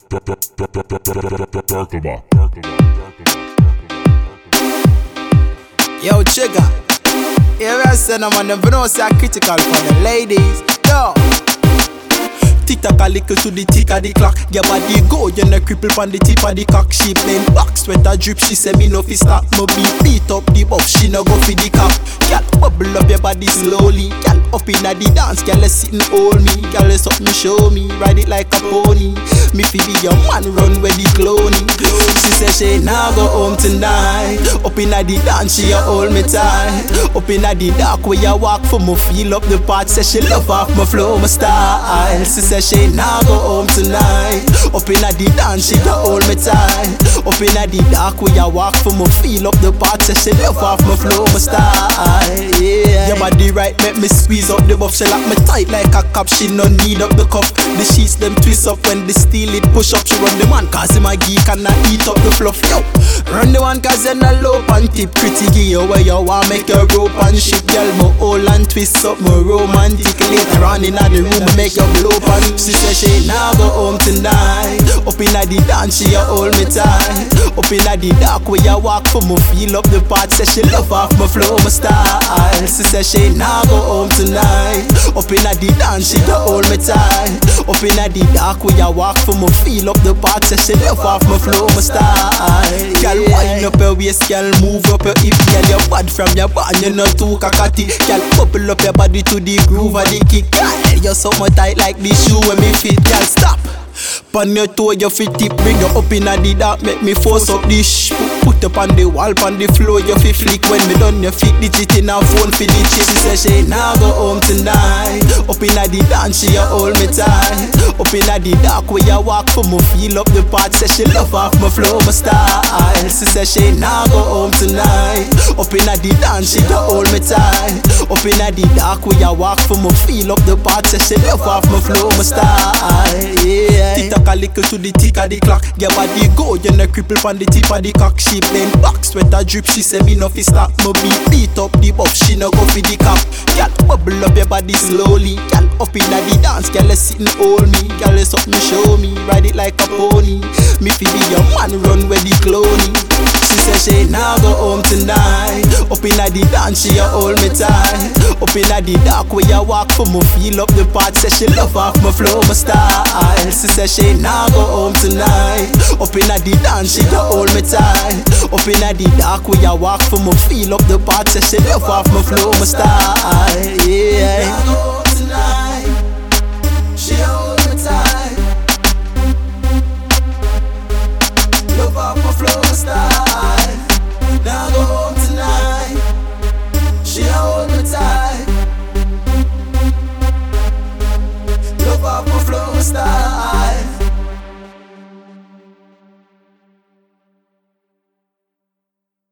Yo, Chigga, here I say, I'm on the Venus, critical for the ladies. Yo, tick-tock a little to the tick of the clock. Your body go, you no cripple on the tip of the cock. She plain back, sweater drip, she say me no fi stop. No beat up the buff, she no go fi the cop. Girl, bubble up your body slowly. Girl, up inna the dance, girl, let's sit and hold me. Girl, let's up me, show me, ride it like a pony. Me fi be your man, run where the cloney. She say she nah go home tonight. Up inna the dance, she a hold me tight. Up inna the dark where you walk for me, feel up the part. Say she love off my flow, my style. She say she nah go home tonight. Up inna the dance, she a hold me tight. Up inna the dark where you walk for me, feel up the part. Say she love off my flow, my style. Yeah, your body right, make me squeeze up the buff. She lock me tight like a cop, she no need up the cuff. The sheets them twist up when they steal it, push up. She run the man cause him a geek and I eat up the fluff. Yo, run the one cause you're not low and tip. Pretty gear where you want make your rope and shit. Girl, my hold and twist up, my romantic. Later on inna the room, make your blow pan. She say she nah go home tonight. Up inna the dance, she a hold me tight. Up inna the dark where you walk for me, feel up the part. Say she love off my flow, my style. She say she nah go home tonight. Up inna the dance, she a hold me tight. Up inna the dark where you walk for me, feel up the part. Say she love off my flow, my style. Girl, wind up your waist, girl, move up your hip. Girl, you're bad from your band, you're not too cockatty. Girl, couple up your body to the groove of the kick. Girl, you're so much tight like the shoe when me fit. Girl, stop. Pon your toe, your feet tip, bring you up inna the dark, make me force up this. Put up on the wall, on the floor, your feet flick. When me done, your feet digit in her phone for the chip. She say she nah go home tonight. Up inna the dance, she a hold me tight. Up inna the dark where you walk for me, feel up the part. Say she love off my flow, my style. She say she nah go home tonight. Up inna the dance, she a hold me tight. Up inna the dark where you walk for me, feel up the part. Say she love off my flow, my style. Yeah. Tick-tock a little to the tick of the clock. Your body go, you no cripple on the tip of the cock. She plain back, sweater drip, she say me no fi stop. No beat up the buff, she no go fi the cop. Girl, bubble up your body slowly. Girl, up inna the dance, girl, let's sit and hold me. Girl, let's up me, show me, ride it like a pony. Me fi be your man, run where the cloney. She say she nah go home tonight. Up inna the dance, she a hold me tight. Up inna the dark where you walk for me, feel up the part. Say she love off my flow, my style. She say she nah go home tonight. Up inna the dance, she a hold me tight. Up inna the dark where you walk for me, feel up the part. Say she love off my flow, my style. Yeah.